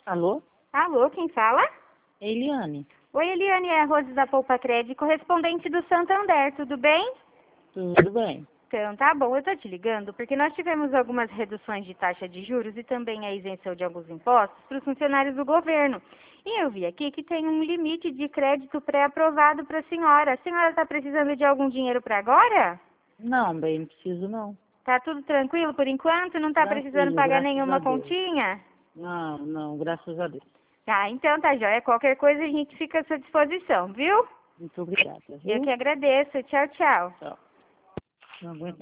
Alô? Alô, quem fala? Eliane, Oi, Eliane, é a Rose da Poupa Crédito, correspondente do Santander, tudo bem? tudo bem? Então, tá bom, eu tô te ligando porque nós tivemos algumas reduções de taxa de juros e também a isenção de alguns impostos para os funcionários do governo. E eu vi aqui que tem um limite de crédito pré-aprovado para a senhora. A senhora está precisando de algum dinheiro para agora? Não, bem, não preciso não. Tá tudo tranquilo por enquanto? Não tá precisando Tranquilo, pagar graças a nenhuma Deus. continha? Não, não, graças a Deus. Tá, então tá joia. Qualquer coisa a gente fica à sua disposição, viu? Muito obrigada, Eu que viu? agradeço. Tchau, tchau. Tchau. Não aguento.